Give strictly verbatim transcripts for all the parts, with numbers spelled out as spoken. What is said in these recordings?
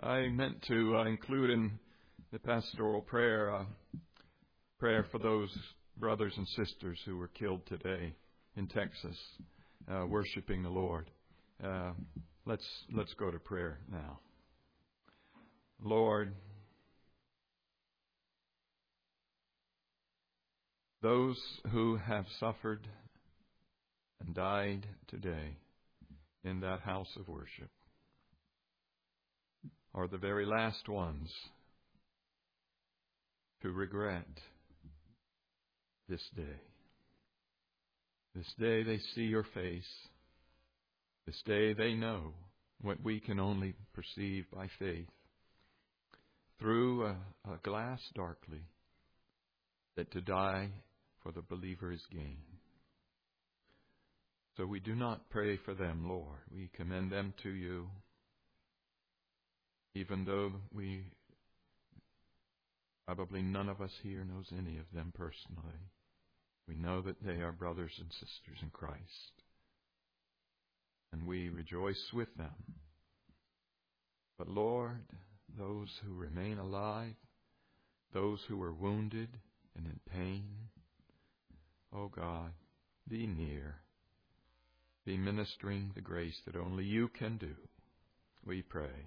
I meant to uh, include in the pastoral prayer uh, prayer for those brothers and sisters who were killed today in Texas, uh, worshiping the Lord. Uh, let's let's go to prayer now. Lord, those who have suffered and died today in that house of worship are the very last ones to regret this day. This day they see your face. This day they know what we can only perceive by faith through a, a glass darkly, that to die for the believer is gain. So we do not pray for them, Lord. We commend them to you, even though we, probably none of us here knows any of them personally. We know that they are brothers and sisters in Christ, and we rejoice with them. But Lord, those who remain alive, those who are wounded and in pain, oh God, be near. Be ministering the grace that only you can do, we pray.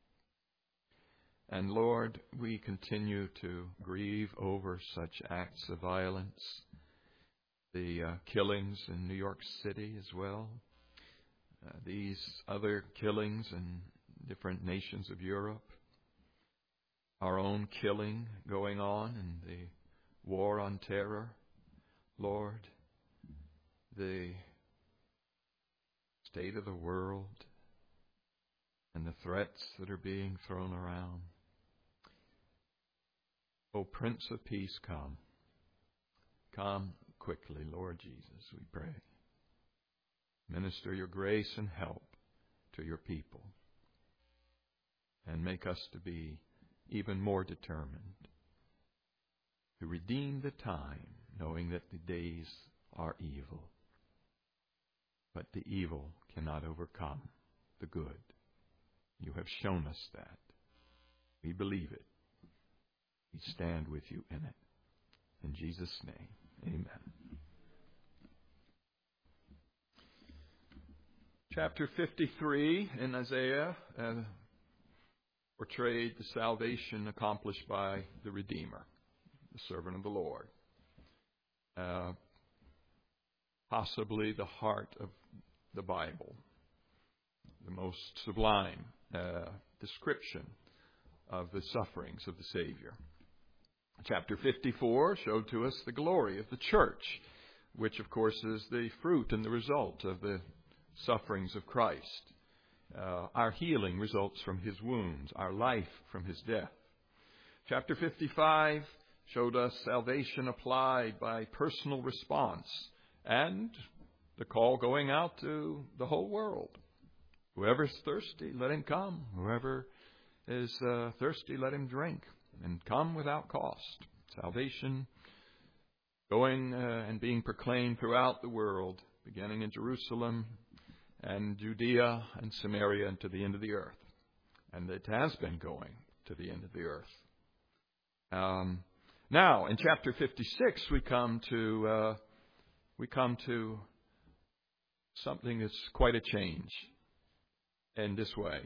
And Lord, we continue to grieve over such acts of violence, the uh, killings in New York City as well, uh, these other killings in different nations of Europe, our own killing going on in the war on terror. Lord, the state of the world and the threats that are being thrown around. O Prince of Peace, come. Come quickly, Lord Jesus, we pray. Minister your grace and help to your people, and make us to be even more determined to redeem the time, knowing that the days are evil. But the evil cannot overcome the good. You have shown us that. We believe it. We stand with you in it. In Jesus' name, amen. Chapter fifty-three in Isaiah uh, portrayed the salvation accomplished by the Redeemer, the servant of the Lord. Uh, possibly the heart of the Bible, the most sublime uh, description of the sufferings of the Savior. Chapter fifty-four showed to us the glory of the church, which of course is the fruit and the result of the sufferings of Christ. Uh, our healing results from his wounds, our life from his death. Chapter fifty-five showed us salvation applied by personal response and the call going out to the whole world. Whoever's thirsty, let him come. Whoever is uh, thirsty, let him drink, and come without cost. Salvation going uh, and being proclaimed throughout the world, beginning in Jerusalem and Judea and Samaria and to the end of the earth. And it has been going to the end of the earth. Um, now, in chapter fifty-six, we come to uh, we come to something that's quite a change in this way.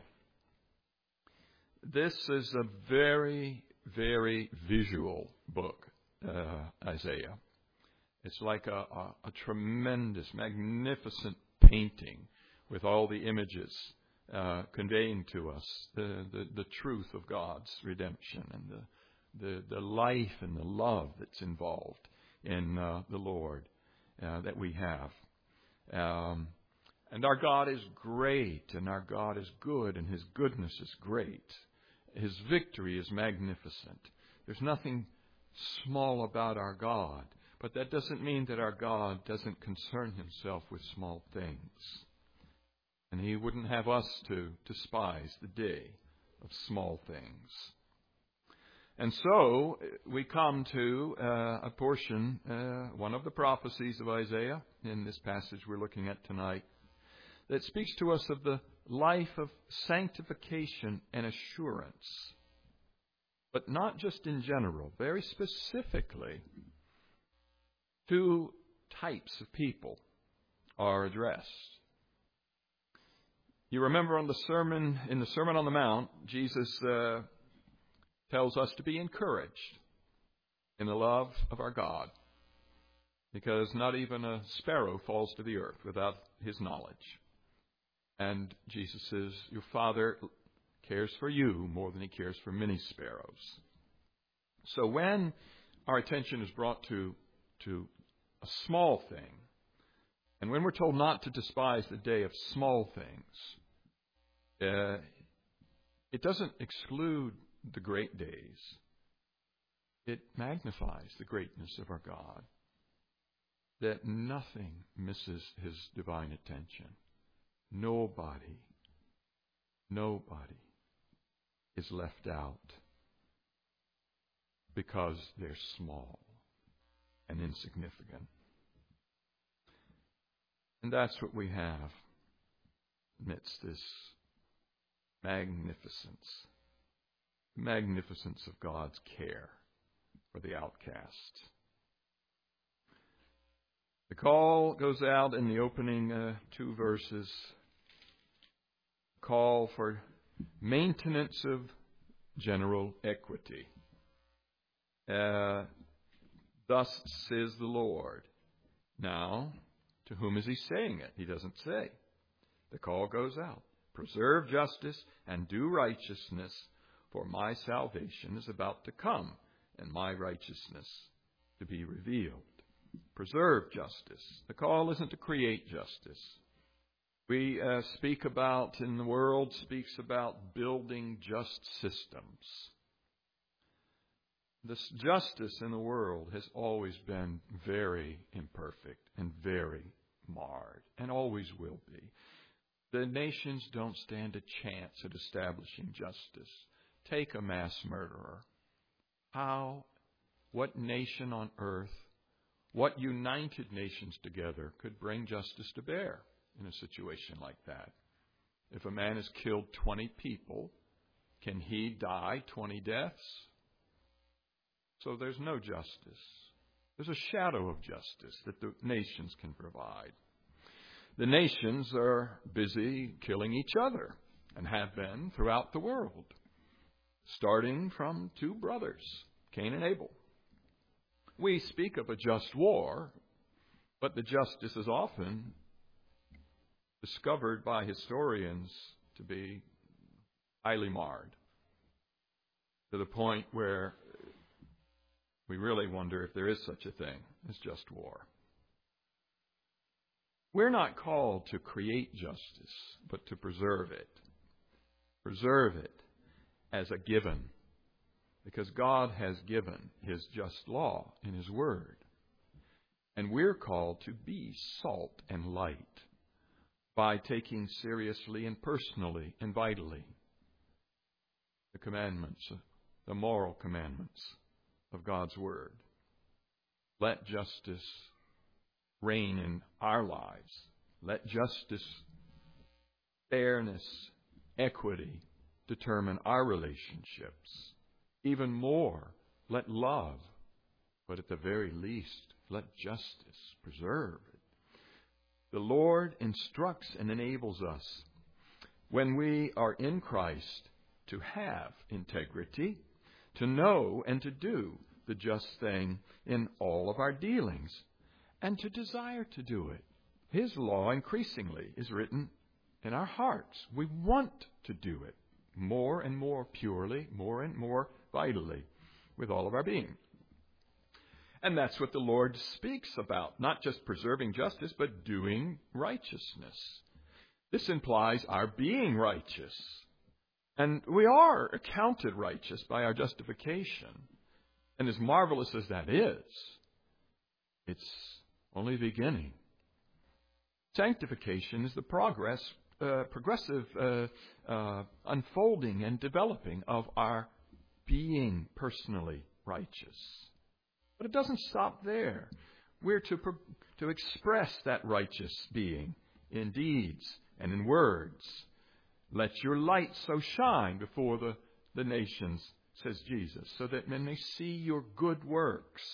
This is a very, very visual book, uh, Isaiah. It's like a, a, a tremendous, magnificent painting with all the images uh, conveying to us the, the, the truth of God's redemption and the, the, the life and the love that's involved in uh, the Lord uh, that we have. Um, and our God is great, and our God is good, and his goodness is great. His victory is magnificent. There's nothing small about our God, but that doesn't mean that our God doesn't concern himself with small things. And he wouldn't have us to despise the day of small things. And so we come to uh, a portion, uh, one of the prophecies of Isaiah in this passage we're looking at tonight, that speaks to us of the life of sanctification and assurance. But not just in general, very specifically, two types of people are addressed. You remember on the sermon, in the Sermon on the Mount, Jesus uh, tells us to be encouraged in the love of our God, because not even a sparrow falls to the earth without his knowledge. And Jesus says, your Father cares for you more than he cares for many sparrows. So when our attention is brought to, to a small thing, and when we're told not to despise the day of small things, uh, it doesn't exclude the great days. It magnifies the greatness of our God, that nothing misses his divine attention. Nobody, nobody is left out because they're small and insignificant. And that's what we have amidst this magnificence, the magnificence of God's care for the outcast. The call goes out in the opening uh, two verses. Call for maintenance of general equity. Uh, Thus says the Lord. Now, to whom is he saying it? He doesn't say. The call goes out. Preserve justice and do righteousness, for my salvation is about to come, and my righteousness to be revealed. Preserve justice. The call isn't to create justice. We uh, speak about, in the world, speaks about building just systems. This justice in the world has always been very imperfect and very marred, and always will be. The nations don't stand a chance at establishing justice. Take a mass murderer. How, what nation on earth, what united nations together could bring justice to bear in a situation like that? If a man has killed twenty people, can he die twenty deaths? So there's no justice. There's a shadow of justice that the nations can provide. The nations are busy killing each other and have been throughout the world, starting from two brothers, Cain and Abel. We speak of a just war, but the justice is often discovered by historians to be highly marred, to the point where we really wonder if there is such a thing as just war. We're not called to create justice, but to preserve it. Preserve it as a given, because God has given his just law in his word. And we're called to be salt and light by taking seriously and personally and vitally the commandments, the moral commandments of God's word. Let justice reign in our lives. Let justice, fairness, equity determine our relationships. Even more, let love, but at the very least, let justice preserve it. The Lord instructs and enables us when we are in Christ to have integrity, to know and to do the just thing in all of our dealings, and to desire to do it. His law increasingly is written in our hearts. We want to do it more and more purely, more and more vitally, with all of our being. And that's what the Lord speaks about, not just preserving justice, but doing righteousness. This implies our being righteous. And we are accounted righteous by our justification. And as marvelous as that is, it's only the beginning. Sanctification is the progress, uh, progressive uh, uh, unfolding and developing of our being personally righteous. But it doesn't stop there. We're to, pro- to express that righteous being in deeds and in words. Let your light so shine before the, the nations, says Jesus, so that men may see your good works.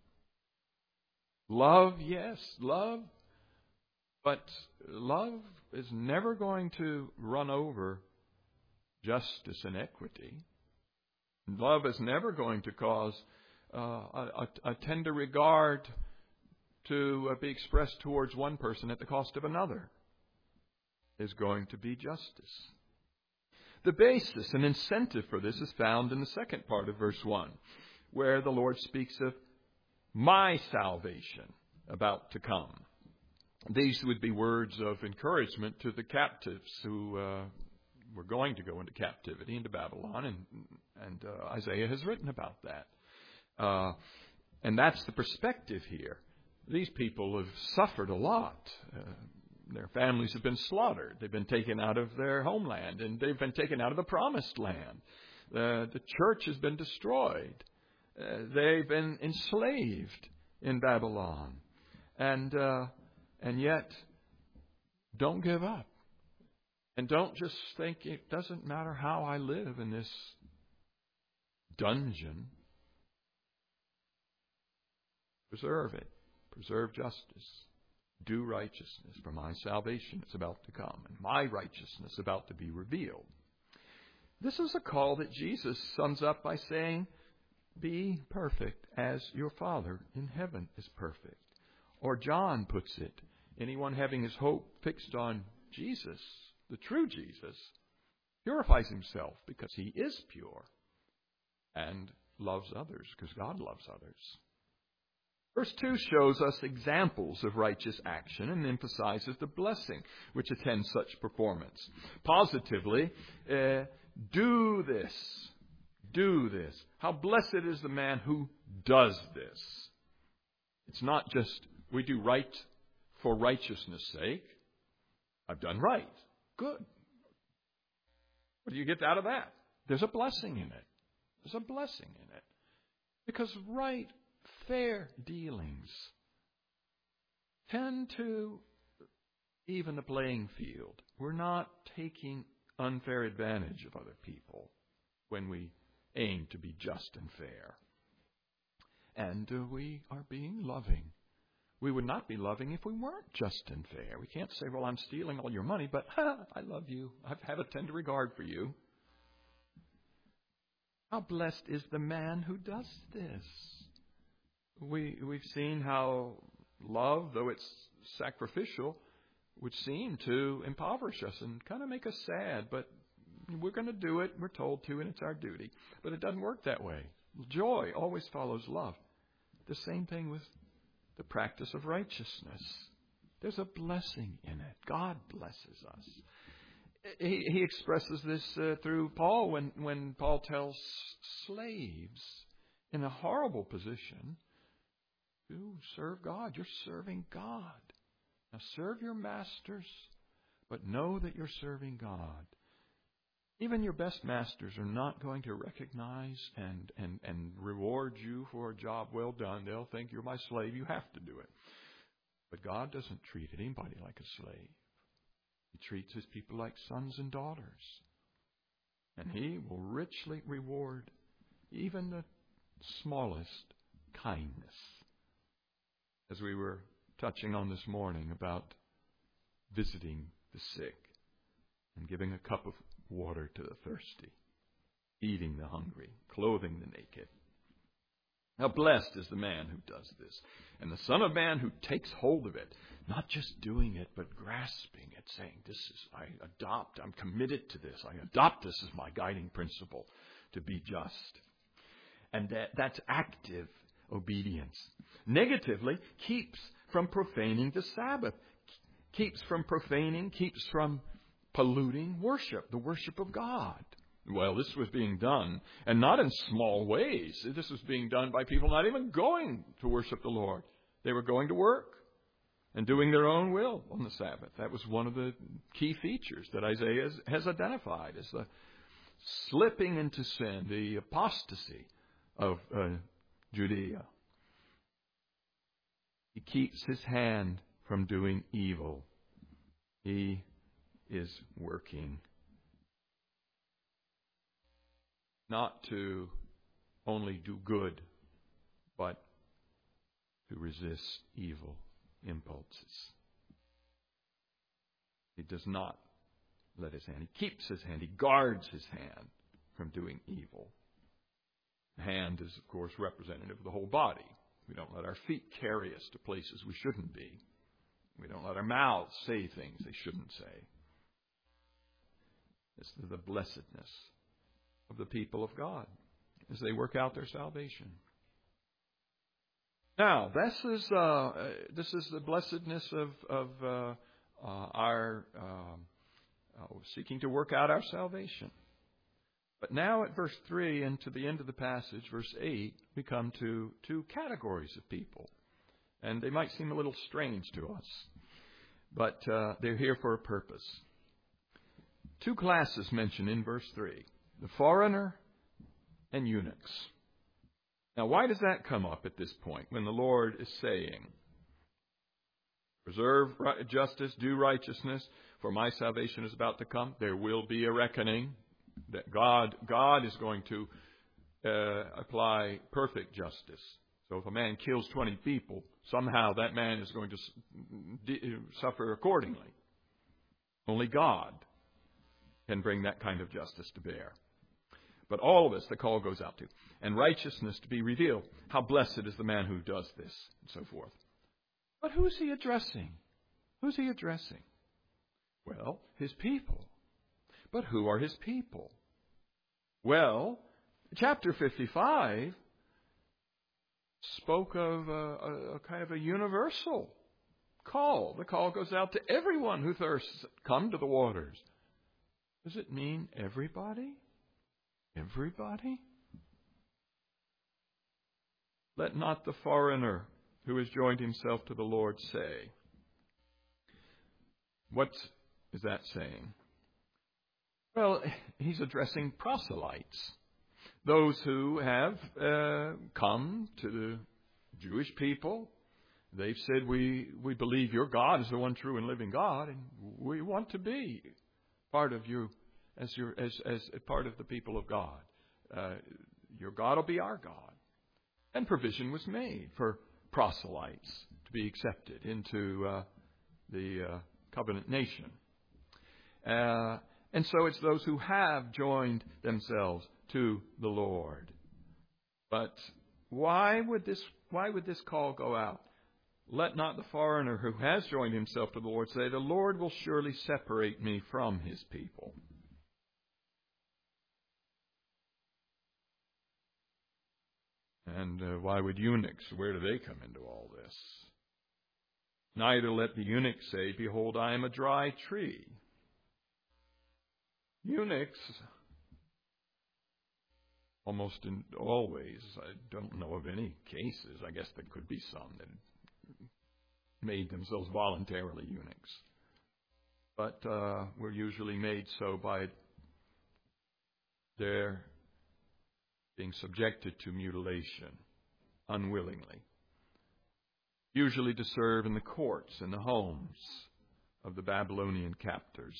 Love, yes, love. But love is never going to run over justice and equity. Love is never going to cause uh, a, a tender regard to uh, be expressed towards one person at the cost of another. Is going to be justice. The basis and incentive for this is found in the second part of verse one, where the Lord speaks of my salvation about to come. These would be words of encouragement to the captives who uh, were going to go into captivity into Babylon, and, and uh, Isaiah has written about that. Uh, and that's the perspective here. These people have suffered a lot. Uh, their families have been slaughtered. They've been taken out of their homeland, and they've been taken out of the promised land. Uh, the church has been destroyed. Uh, they've been enslaved in Babylon. And uh, and yet, don't give up. And don't just think it doesn't matter how I live in this dungeon. Preserve it. Preserve justice. Do righteousness, for my salvation is about to come, and my righteousness about to be revealed. This is a call that Jesus sums up by saying, be perfect as your Father in heaven is perfect. Or John puts it, anyone having his hope fixed on Jesus, the true Jesus, purifies himself because he is pure and loves others because God loves others. Verse two shows us examples of righteous action and emphasizes the blessing which attends such performance. Positively, uh, do this. Do this. How blessed is the man who does this. It's not just we do right for righteousness' sake. I've done right. Good. What do you get out of that? There's a blessing in it. There's a blessing in it. Because right, fair dealings tend to even the playing field. We're not taking unfair advantage of other people when we aim to be just and fair. And uh, we are being loving. We would not be loving if we weren't just and fair. We can't say, well, I'm stealing all your money, but ha, I love you. I have a tender regard for you. How blessed is the man who does this? We, we've seen how love, though it's sacrificial, would seem to impoverish us and kind of make us sad, but we're going to do it. We're told to, and it's our duty. But it doesn't work that way. Joy always follows love. The same thing with the practice of righteousness. There's a blessing in it. God blesses us. He, he expresses this uh, through Paul when, when Paul tells slaves in a horrible position to serve God. You're serving God. Now serve your masters, but know that you're serving God. Even your best masters are not going to recognize and, and, and reward you for a job well done. They'll think you're my slave. You have to do it. But God doesn't treat anybody like a slave. He treats his people like sons and daughters. And he will richly reward even the smallest kindness. As we were touching on this morning about visiting the sick and giving a cup of water to the thirsty, feeding the hungry, clothing the naked. How blessed is the man who does this, and the Son of Man who takes hold of it, not just doing it, but grasping it, saying, this is, I adopt, I'm committed to this. I adopt this as my guiding principle to be just. And that, that's active obedience. Negatively, keeps from profaning the Sabbath, keeps from profaning, keeps from polluting worship, the worship of God. Well, this was being done, and not in small ways. This was being done by people not even going to worship the Lord. They were going to work and doing their own will on the Sabbath. That was one of the key features that Isaiah has identified as the slipping into sin, the apostasy of uh, Judea. He keeps his hand from doing evil. He is working. Not to only do good, but to resist evil impulses. He does not let his hand. He keeps his hand. He guards his hand from doing evil. The hand is, of course, representative of the whole body. We don't let our feet carry us to places we shouldn't be. We don't let our mouths say things they shouldn't say. This is the blessedness of the people of God as they work out their salvation. Now, this is uh, this is the blessedness of of uh, uh, our uh, uh, seeking to work out our salvation. But now at verse three and to the end of the passage, verse eight, we come to two categories of people. And they might seem a little strange to us, but uh, they're here for a purpose. Two classes mentioned in verse three, the foreigner and eunuchs. Now, why does that come up at this point when the Lord is saying, preserve justice, do righteousness, for my salvation is about to come? There will be a reckoning. That God, God is going to uh, apply perfect justice. So if a man kills twenty people, somehow that man is going to d- suffer accordingly. Only God can bring that kind of justice to bear. But all of us, the call goes out to. And righteousness to be revealed. How blessed is the man who does this, and so forth. But who is he addressing? Who's he addressing? Well, his people. But who are his people? Well, chapter fifty-five spoke of a, a, a kind of a universal call. The call goes out to everyone who thirsts. Come to the waters. Does it mean everybody? Everybody? Let not the foreigner who has joined himself to the Lord say. What is that saying? Well, he's addressing proselytes, those who have uh, come to the Jewish people. They've said, we, we believe your God is the one true and living God, and we want to be part of you as your as, as a part of the people of God. Uh, your God will be our God. And provision was made for proselytes to be accepted into uh, the uh, covenant nation. Uh And so it's those who have joined themselves to the Lord. But why would this why would this call go out? Let not the foreigner who has joined himself to the Lord say, the Lord will surely separate me from his people. And uh, why would eunuchs? Where do they come into all this? Neither let the eunuch say, behold, I am a dry tree. Eunuchs, almost in, always, I don't know of any cases, I guess there could be some that made themselves voluntarily eunuchs, but uh, were usually made so by their being subjected to mutilation unwillingly, usually to serve in the courts and the homes of the Babylonian captors.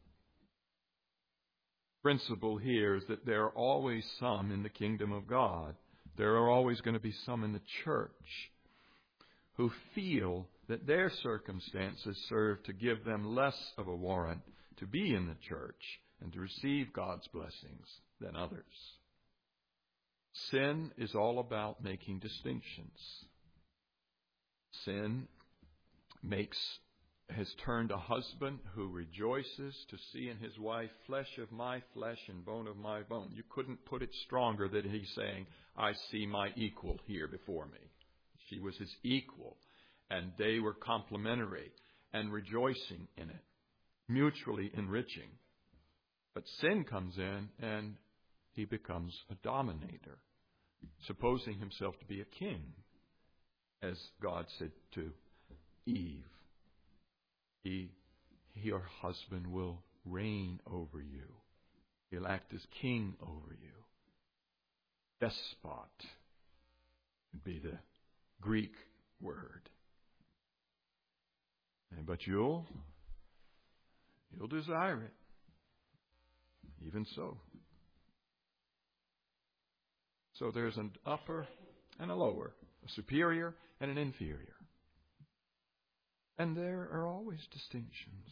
Principle here is that there are always some in the kingdom of God. There are always going to be some in the church who feel that their circumstances serve to give them less of a warrant to be in the church and to receive God's blessings than others. Sin is all about making distinctions. Sin makes has turned a husband who rejoices to see in his wife flesh of my flesh and bone of my bone. You couldn't put it stronger than he's saying, I see my equal here before me. She was his equal, and they were complementary and rejoicing in it, mutually enriching. But sin comes in, and he becomes a dominator, supposing himself to be a king, as God said to Eve. He, your husband will reign over you. He'll act as king over you. Despot would be the Greek word. But you'll, You'll desire it. Even so. So there's an upper and a lower, a superior and an inferior. And there are always distinctions.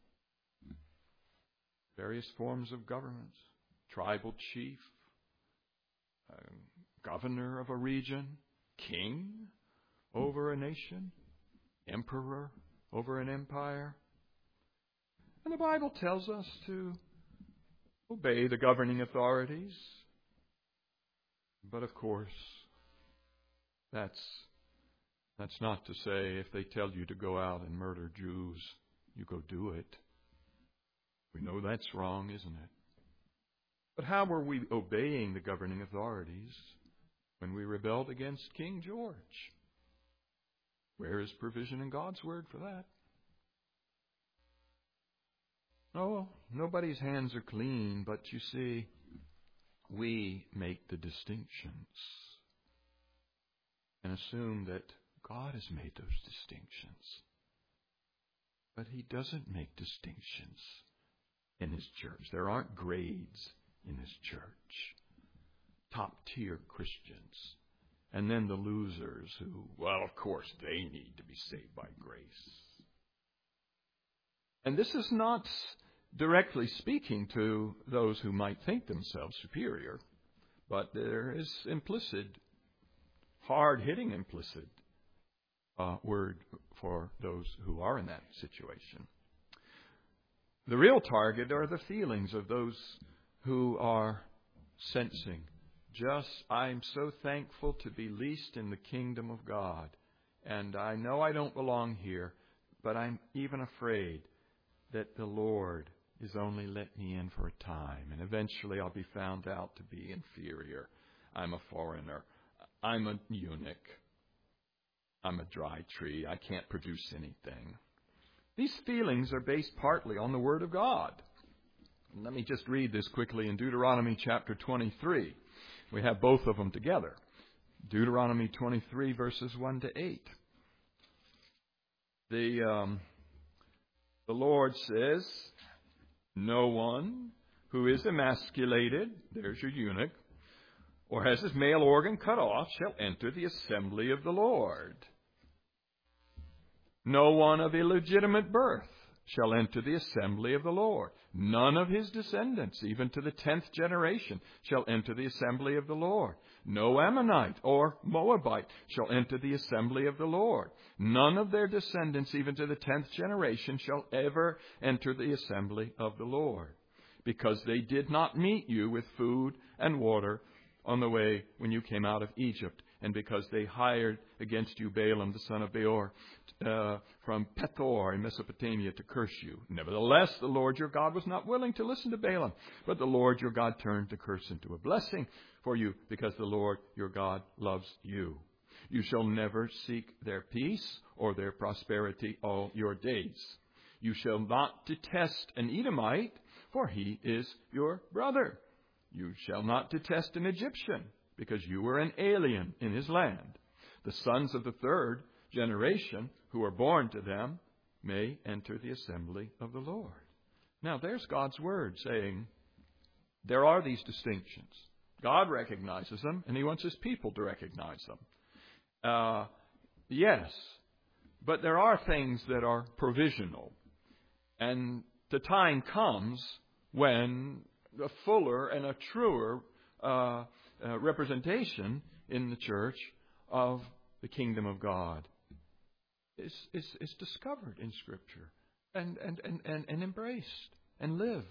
Various forms of governments, tribal chief, uh, governor of a region, king over a nation, emperor over an empire. And the Bible tells us to obey the governing authorities. But of course, that's that's not to say if they tell you to go out and murder Jews, you go do it. We know that's wrong, isn't it? But how were we obeying the governing authorities when we rebelled against King George? Where is provision in God's word for that? Oh, nobody's hands are clean, but you see, we make the distinctions and assume that God has made those distinctions. But He doesn't make distinctions in His church. There aren't grades in His church. Top-tier Christians. And then the losers who, well, of course, they need to be saved by grace. And this is not directly speaking to those who might think themselves superior, but there is implicit, hard-hitting implicit uh, word for those who are in that situation. The real target are the feelings of those who are sensing, just, I'm so thankful to be least in the kingdom of God, and I know I don't belong here, but I'm even afraid that the Lord is only let me in for a time, and eventually I'll be found out to be inferior. I'm a foreigner. I'm a eunuch. I'm a dry tree. I can't produce anything. These feelings are based partly on the Word of God. Let me just read this quickly in Deuteronomy chapter twenty-three. We have both of them together. Deuteronomy twenty-three, verses one to eight. The, um, the Lord says, no one who is emasculated, there's your eunuch, or has his male organ cut off shall enter the assembly of the Lord. No one of illegitimate birth shall enter the assembly of the Lord. None of his descendants, even to the tenth generation, shall enter the assembly of the Lord. No Ammonite or Moabite shall enter the assembly of the Lord. None of their descendants, even to the tenth generation, shall ever enter the assembly of the Lord, because they did not meet you with food and water on the way when you came out of Egypt, and because they hired against you Balaam the son of Beor uh, from Pethor in Mesopotamia to curse you. Nevertheless, the Lord your God was not willing to listen to Balaam, but the Lord your God turned the curse into a blessing for you, because the Lord your God loves you. You shall never seek their peace or their prosperity all your days. You shall not detest an Edomite, for he is your brother. You shall not detest an Egyptian, because you were an alien in his land. The sons of the third generation who are born to them may enter the assembly of the Lord. Now, there's God's word saying there are these distinctions. God recognizes them, and He wants His people to recognize them. Uh, yes, but there are things that are provisional. And the time comes when a fuller and a truer uh, uh, representation in the church of the kingdom of God is, is, is discovered in Scripture and, and, and, and, and embraced and lived.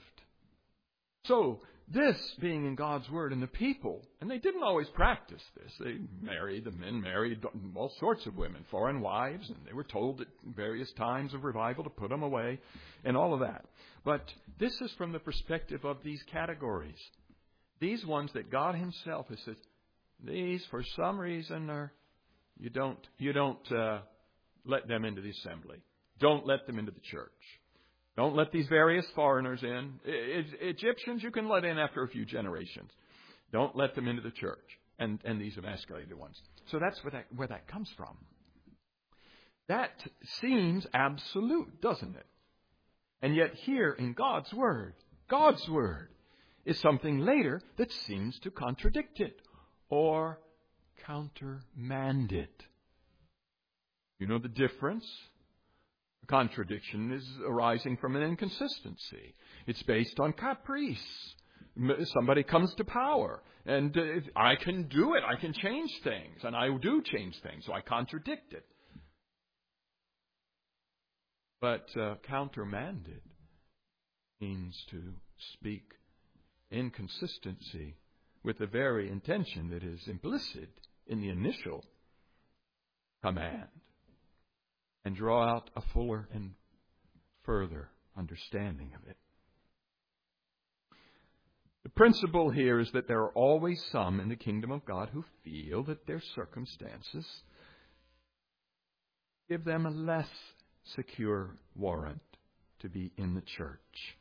So, this being in God's Word, and the people, and they didn't always practice this. They married, the men married all sorts of women, foreign wives, and they were told at various times of revival to put them away, and all of that. But this is from the perspective of these categories. These ones that God Himself has said, these for some reason are, you don't, you don't uh, let them into the assembly. Don't let them into the church. Don't let these various foreigners in. E- Egyptians you can let in after a few generations. Don't let them into the church. And, and these emasculated ones. So that's where that, where that comes from. That seems absolute, doesn't it? And yet here in God's Word, God's Word is something later that seems to contradict it or countermand it. You know the difference? The contradiction is arising from an inconsistency. It's based on caprice. Somebody comes to power, and uh, I can do it. I can change things, and I do change things, so I contradict it. But uh, countermanded means to speak inconsistency with the very intention that is implicit in the initial command, and draw out a fuller and further understanding of it. The principle here is that there are always some in the kingdom of God who feel that their circumstances give them a less secure warrant to be in the church.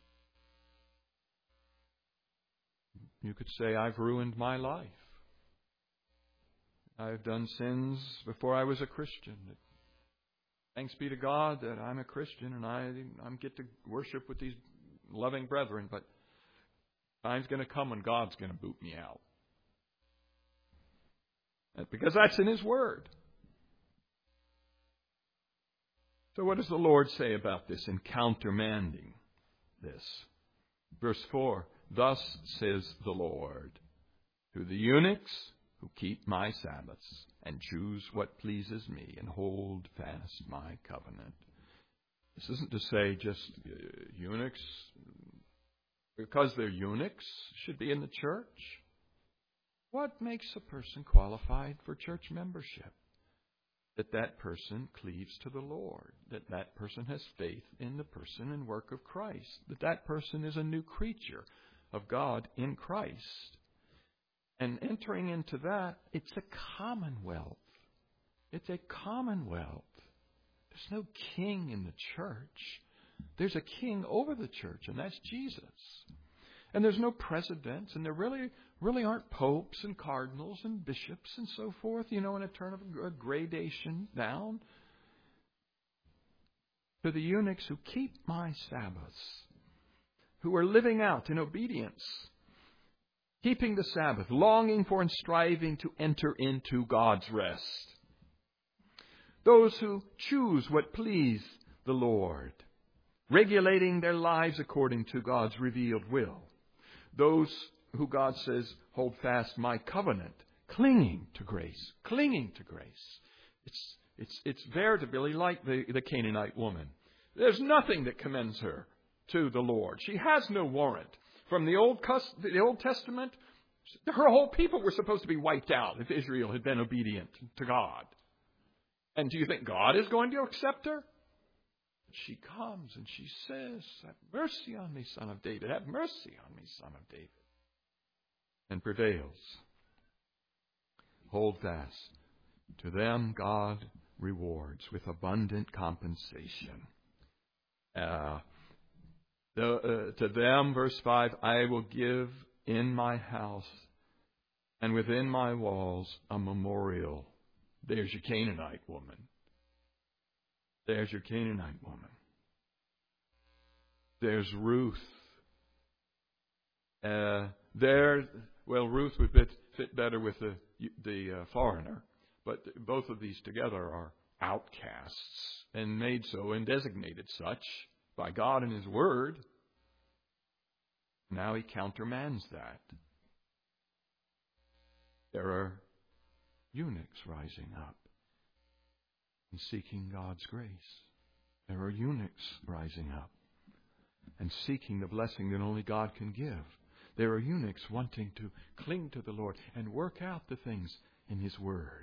You could say, I've ruined my life. I've done sins before I was a Christian. Thanks be to God that I'm a Christian and I I get to worship with these loving brethren, but time's going to come when God's going to boot me out. Because that's in His Word. So what does the Lord say about this in countermanding this? Verse four, thus says the Lord, to the eunuchs who keep my Sabbaths and choose what pleases me and hold fast my covenant. This isn't to say just uh, eunuchs, because they're eunuchs, should be in the church. What makes a person qualified for church membership? That that person cleaves to the Lord, that that person has faith in the person and work of Christ, that that person is a new creature of God in Christ. And entering into that, it's a commonwealth. It's a commonwealth. There's no king in the church. There's a king over the church, and that's Jesus. And there's no presidents, and there really really aren't popes and cardinals and bishops and so forth, you know, in a turn of a gradation down. To the eunuchs who keep my Sabbaths, who are living out in obedience, keeping the Sabbath, longing for and striving to enter into God's rest. Those who choose what please the Lord, regulating their lives according to God's revealed will. Those who God says, hold fast my covenant, clinging to grace, clinging to grace. It's it's it's veritably like the, the Canaanite woman. There's nothing that commends her to the Lord. She has no warrant. From the Old, the Old Testament, her whole people were supposed to be wiped out if Israel had been obedient to God. And do you think God is going to accept her? She comes and she says, have mercy on me, son of David. Have mercy on me, son of David. And prevails. Hold fast. To them God rewards with abundant compensation. Uh, the, uh, to them, verse five, I will give in my house and within my walls a memorial. There's your Canaanite woman. There's your Canaanite woman. There's Ruth. Uh, there, well, Ruth would fit, fit better with the the uh, foreigner, but both of these together are outcasts and made so and designated such by God in His Word. Now He countermands that. There are eunuchs rising up and seeking God's grace. There are eunuchs rising up and seeking the blessing that only God can give. There are eunuchs wanting to cling to the Lord and work out the things in His Word.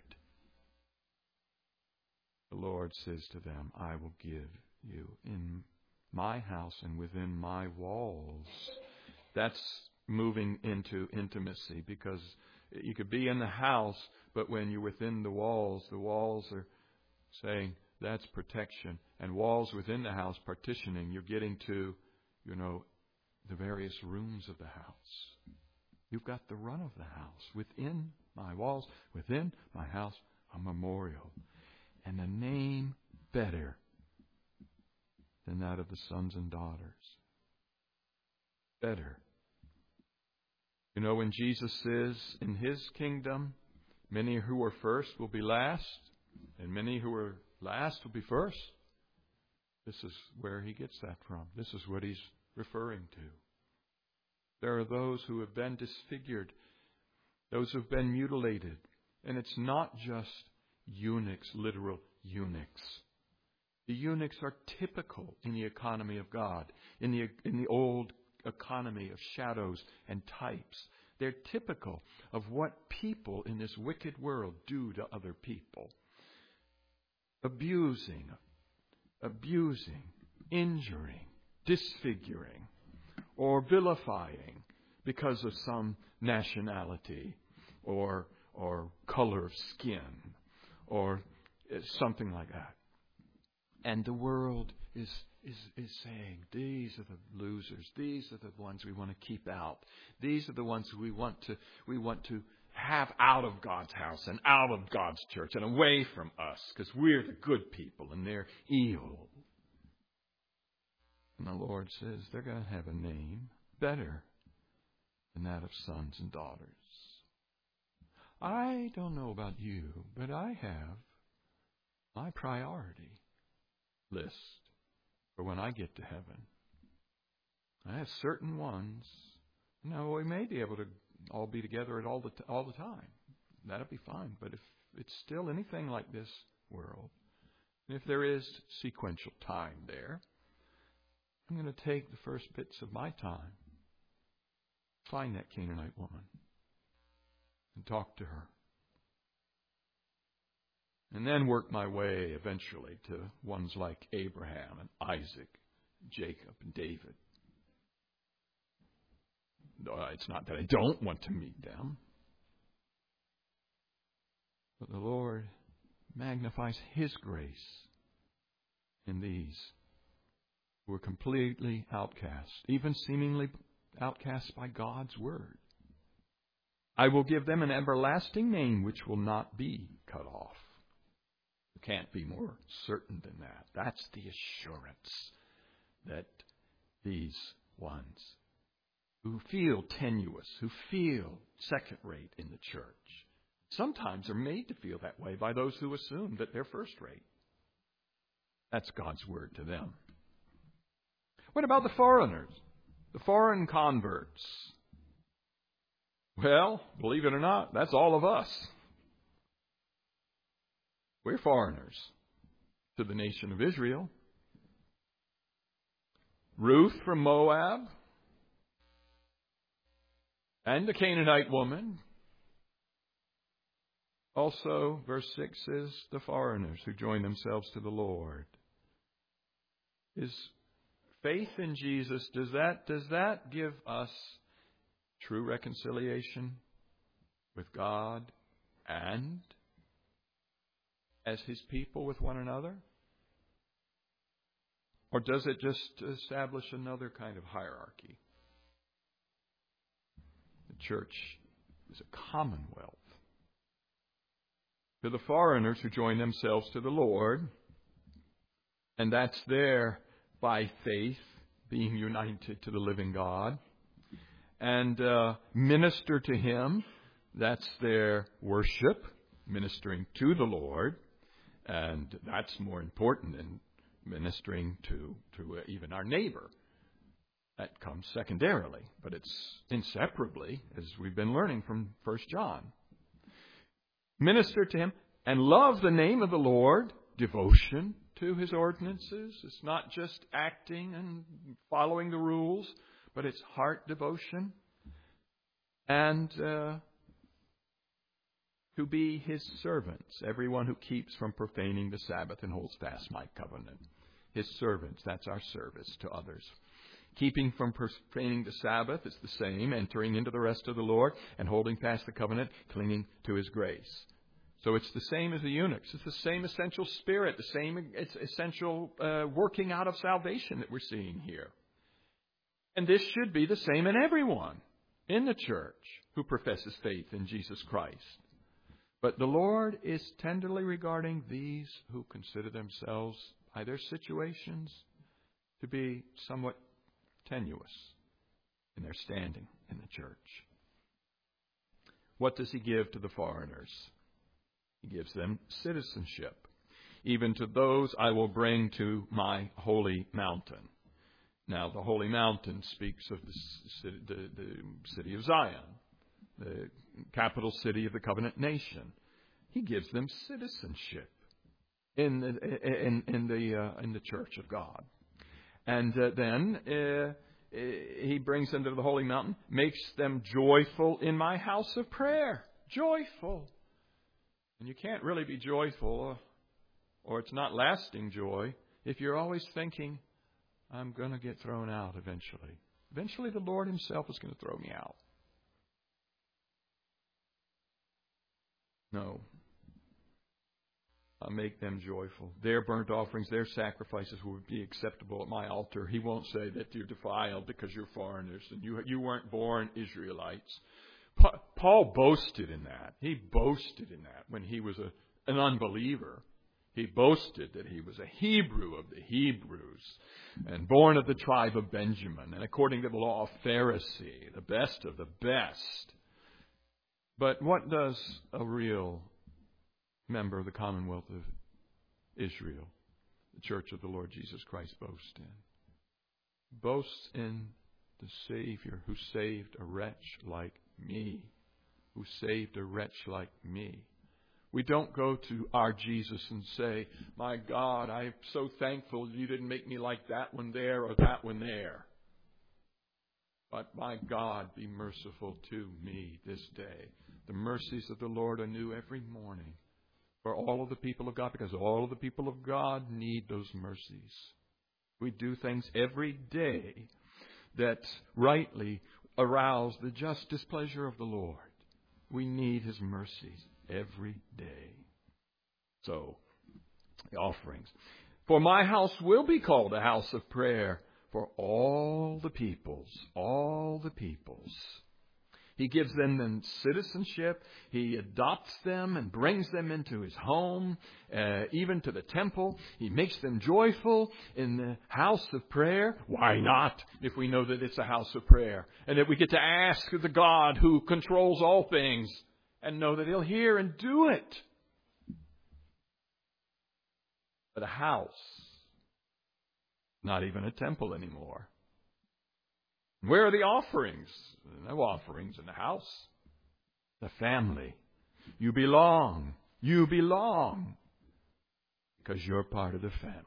The Lord says to them, I will give you in my house and within my walls. That's moving into intimacy, because you could be in the house, but when you're within the walls, the walls are saying that's protection. And walls within the house, partitioning, you're getting to, you know, the various rooms of the house. You've got the run of the house. Within my walls, within my house, a memorial. And a name better than that of the sons and daughters. Better. You know, when Jesus says in His kingdom, many who are first will be last, and many who are last will be first. This is where He gets that from. This is what He's referring to. There are those who have been disfigured, those who have been mutilated. And it's not just eunuchs, literal eunuchs. The eunuchs are typical in the economy of God, in the in the old economy of shadows and types. They're typical of what people in this wicked world do to other people. Abusing, abusing, injuring, disfiguring, or vilifying because of some nationality or or color of skin or something like that. And the world is is is saying, these are the losers. These are the ones we want to keep out. These are the ones we want to we want to have out of God's house and out of God's church and away from us, because we're the good people and they're evil. And the Lord says they're going to have a name better than that of sons and daughters. I don't know about you, but I have my priority list for when I get to heaven. I have certain ones. No, we may be able to all be together at all the t- all the time. That'll be fine. But if it's still anything like this world, if there is sequential time there, I'm going to take the first bits of my time, find that Canaanite woman, and talk to her. And then work my way eventually to ones like Abraham and Isaac, Jacob and David. Uh, it's not that I don't want to meet them, but the Lord magnifies His grace in these who are completely outcast, even seemingly outcast by God's word. I will give them an everlasting name which will not be cut off. You can't be more certain than that. That's the assurance that these ones who feel tenuous, who feel second rate in the church, sometimes are made to feel that way by those who assume that they're first rate. That's God's word to them. What about the foreigners, the foreign converts? Well, believe it or not, that's all of us. We're foreigners to the nation of Israel. Ruth from Moab and the Canaanite woman. Also, verse six says, the foreigners who join themselves to the Lord. Is faith in Jesus, does that does that give us true reconciliation with God and as His people with one another? Or does it just establish another kind of hierarchy? The church is a commonwealth. To the foreigners who join themselves to the Lord, and that's there by faith, being united to the living God, and uh, minister to Him. That's their worship, ministering to the Lord, and that's more important than ministering to to uh, even our neighbor. That comes secondarily, but it's inseparably, as we've been learning from First John. Minister to Him and love the name of the Lord, devotion to His ordinances. It's not just acting and following the rules, but it's heart devotion. And uh, to be His servants, everyone who keeps from profaning the Sabbath and holds fast my covenant. His servants, that's our service to others. Keeping from profaning the Sabbath is the same, entering into the rest of the Lord and holding fast the covenant, clinging to His grace. So it's the same as the eunuchs. It's the same essential spirit, the same essential uh, working out of salvation that we're seeing here. And this should be the same in everyone in the church who professes faith in Jesus Christ. But the Lord is tenderly regarding these who consider themselves, by their situations, to be somewhat tenuous in their standing in the church. What does he give to the foreigners? He gives them citizenship. Even to those I will bring to my holy mountain. Now, the holy mountain speaks of the city, the, the city of Zion, the capital city of the covenant nation. He gives them citizenship in the, in, in the, uh, in the church of God. And uh, then uh, he brings them to the holy mountain, makes them joyful in my house of prayer. Joyful. And you can't really be joyful, or it's not lasting joy, if you're always thinking, I'm going to get thrown out eventually. Eventually the Lord himself is going to throw me out. No. I'll make them joyful. Their burnt offerings, their sacrifices will be acceptable at my altar. He won't say that you're defiled because you're foreigners and you you weren't born Israelites. Pa- Paul boasted in that. He boasted in that when he was a, an unbeliever. He boasted that he was a Hebrew of the Hebrews and born of the tribe of Benjamin and according to the law of Pharisee, the best of the best. But what does a real member of the Commonwealth of Israel, the Church of the Lord Jesus Christ, boast in? Boasts in the Savior who saved a wretch like me, who saved a wretch like me. We don't go to our Jesus and say, my God, I'm so thankful you didn't make me like that one there or that one there. But my God, be merciful to me this day. The mercies of the Lord are new every morning for all of the people of God, because all of the people of God need those mercies. We do things every day that rightly arouse the just displeasure of the Lord. We need His mercies every day. So, the offerings. For my house will be called a house of prayer for all the peoples, all the peoples. He gives them then citizenship. He adopts them and brings them into His home, uh, even to the temple. He makes them joyful in the house of prayer. Why not, if we know that it's a house of prayer and that we get to ask the God who controls all things and know that He'll hear and do it. But a house, not even a temple anymore. Where are the offerings? No offerings in the house. The family. You belong. You belong. Because you're part of the family.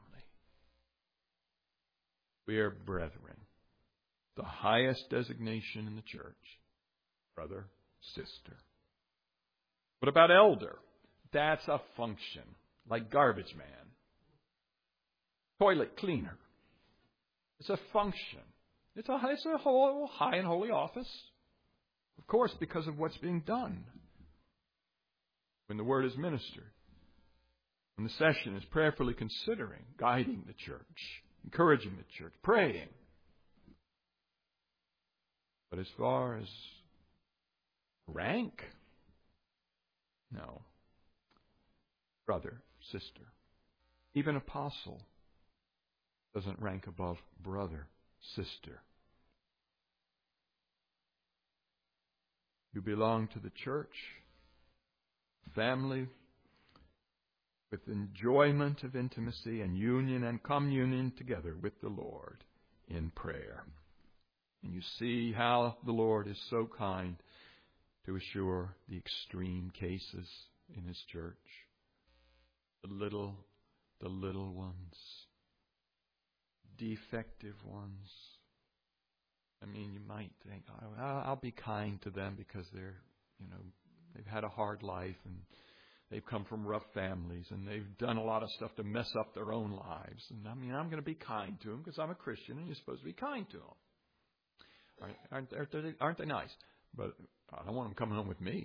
We are brethren. The highest designation in the church. Brother, sister. What about elder? That's a function. Like garbage man. Toilet cleaner. It's a function. It's a, it's a whole, high and holy office. Of course, because of what's being done. When the word is ministered. When the session is prayerfully considering, guiding the church, encouraging the church, praying. But as far as rank, no. Brother, sister, even apostle doesn't rank above brother, sister. You belong to the church, family, with enjoyment of intimacy and union and communion together with the Lord in prayer. And you see how the Lord is so kind to assure the extreme cases in His church. The little, the little ones. Defective ones. I mean, you might think, oh, I'll be kind to them because they're, you know, they've had a hard life and they've come from rough families and they've done a lot of stuff to mess up their own lives. And I mean, I'm going to be kind to them because I'm a Christian and you're supposed to be kind to them. Aren't, aren't, they, aren't they nice? But I don't want them coming home with me.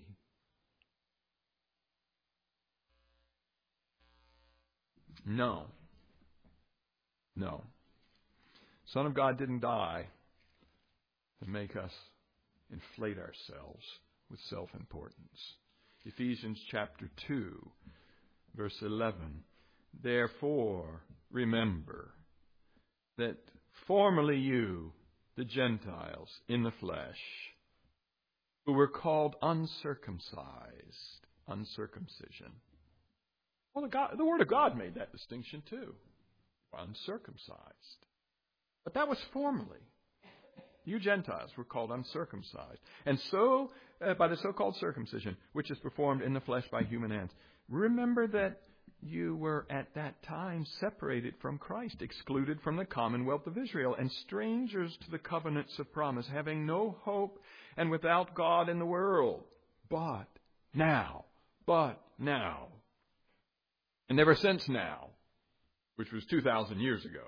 No. No. Son of God didn't die to make us inflate ourselves with self-importance. Ephesians chapter two, verse eleven. Therefore, remember that Formerly you, the Gentiles in the flesh, who were called uncircumcised, uncircumcision. Well, the, God, the Word of God made that distinction too. Uncircumcised. But that was formerly. You Gentiles were called uncircumcised. And so, uh, by the so-called circumcision, which is performed in the flesh by human hands. Remember that you were at that time separated from Christ, excluded from the commonwealth of Israel, and strangers to the covenants of promise, having no hope and without God in the world. But now, but now, and ever since now, which was two thousand years ago,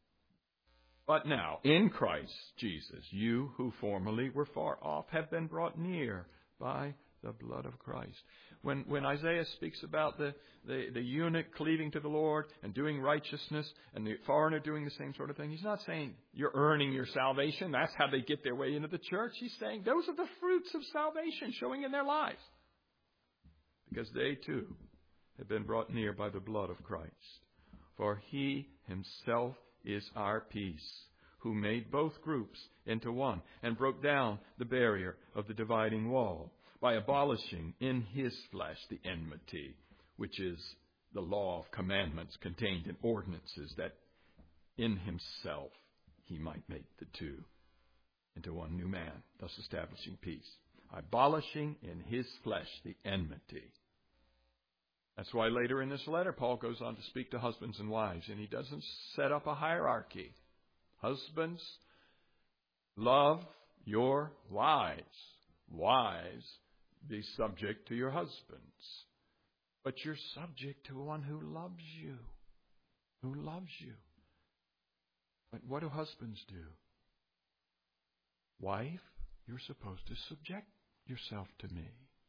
but now, in Christ Jesus, you who formerly were far off have been brought near by the blood of Christ. When when Isaiah speaks about the, the, the eunuch cleaving to the Lord and doing righteousness and the foreigner doing the same sort of thing, he's not saying you're earning your salvation. That's how they get their way into the church. He's saying those are the fruits of salvation showing in their lives. Because they too have been brought near by the blood of Christ. For he himself is our peace, who made both groups into one and broke down the barrier of the dividing wall by abolishing in his flesh the enmity, which is the law of commandments contained in ordinances, that in himself he might make the two into one new man, thus establishing peace. Abolishing in his flesh the enmity. That's why later in this letter, Paul goes on to speak to husbands and wives, and he doesn't set up a hierarchy. Husbands, love your wives. Wives, be subject to your husbands. But you're subject to one who loves you. Who loves you. But what do husbands do? Wife, you're supposed to subject yourself to me.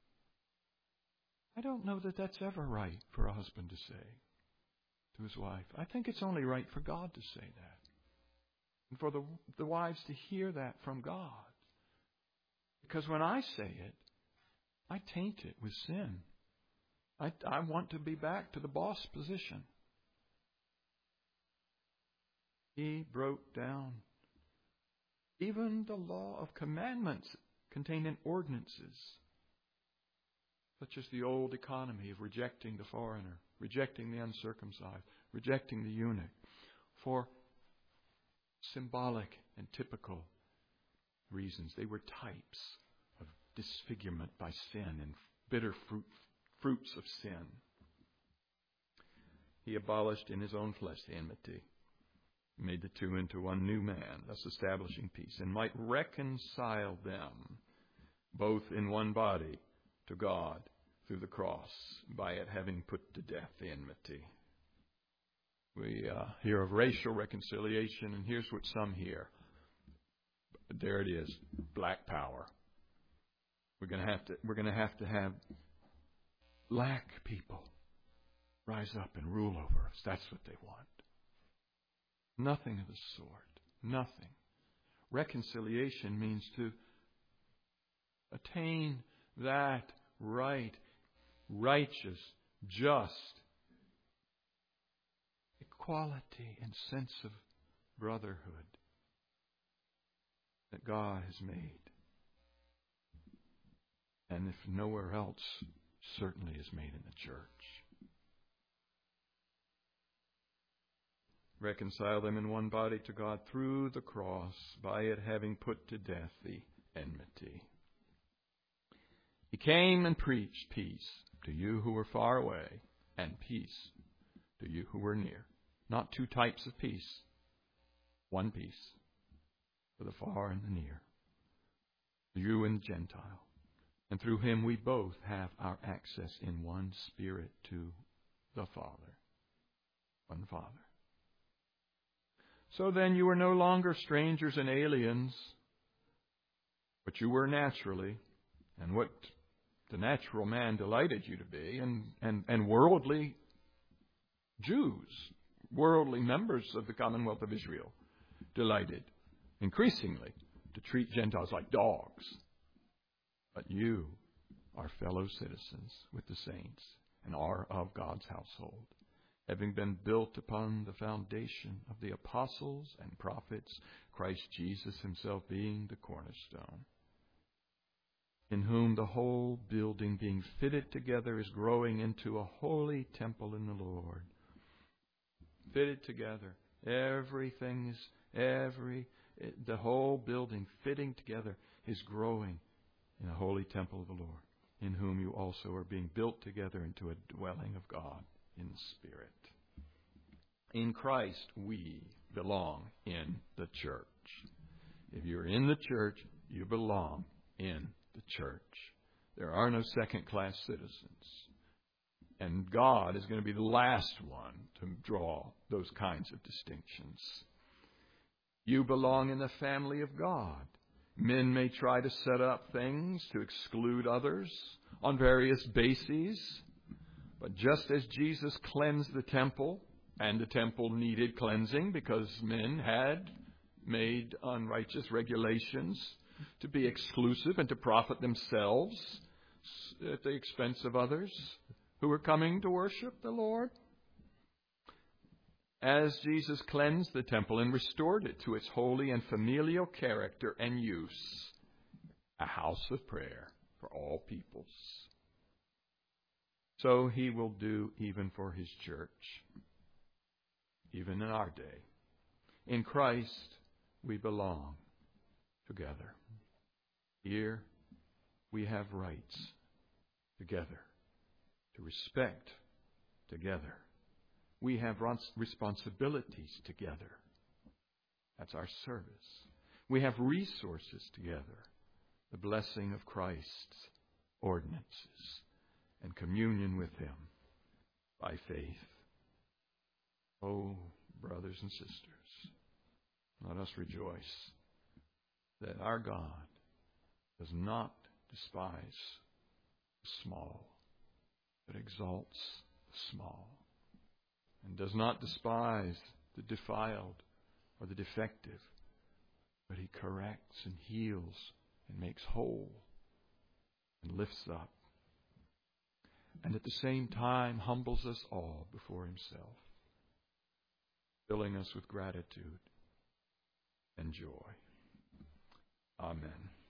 I don't know that that's ever right for a husband to say to his wife. I think it's only right for God to say that. And for the, the wives to hear that from God. Because when I say it, I taint it with sin. I, I want to be back to the boss position. He broke down even the law of commandments contained in ordinances, such as the old economy of rejecting the foreigner, rejecting the uncircumcised, rejecting the eunuch, for symbolic and typical reasons. They were types of disfigurement by sin and bitter fruit, fruits of sin. He abolished in his own flesh the enmity, made the two into one new man, thus establishing peace, and might reconcile them both in one body to God through the cross, by it having put to death the enmity. We uh, hear of racial reconciliation, and here's what some hear. There it is, black power. We're going to have to. We're going to have to have black people rise up and rule over us. That's what they want. Nothing of the sort. Nothing. Reconciliation means to attain that right, righteous, just equality and sense of brotherhood that God has made. And if nowhere else, certainly is made in the church. Reconcile them in one body to God through the cross, by it having put to death the enmity. He came and preached peace to you who were far away, and peace to you who were near. Not two types of peace. One peace for the far and the near. You and the Gentile. And through him we both have our access in one Spirit to the Father. One Father. So then you are no longer strangers and aliens, but you were naturally, and what the natural man delighted you to be, and, and, and worldly Jews, worldly members of the Commonwealth of Israel, delighted increasingly to treat Gentiles like dogs. But you are fellow citizens with the saints and are of God's household, having been built upon the foundation of the apostles and prophets, Christ Jesus himself being the cornerstone, in whom the whole building being fitted together is growing into a holy temple in the Lord. Fitted together. Everything is, every, the whole building fitting together is growing in a holy temple of the Lord, in whom you also are being built together into a dwelling of God in the Spirit. In Christ, we belong in the church. If you're in the church, you belong in the church. There are no second-class citizens. And God is going to be the last one to draw those kinds of distinctions. You belong in the family of God. Men may try to set up things to exclude others on various bases. But just as Jesus cleansed the temple, and the temple needed cleansing because men had made unrighteous regulations to be exclusive and to profit themselves at the expense of others who were coming to worship the Lord. As Jesus cleansed the temple and restored it to its holy and familial character and use, a house of prayer for all peoples, so he will do even for his church, even in our day. In Christ, we belong together. Here, we have rights together, to respect together. We have responsibilities together. That's our service. We have resources together. The blessing of Christ's ordinances and communion with him by faith. Oh, brothers and sisters, let us rejoice that our God does not despise the small, but exalts the small, and does not despise the defiled or the defective, but he corrects and heals and makes whole and lifts up, and at the same time humbles us all before himself, filling us with gratitude and joy. Amen.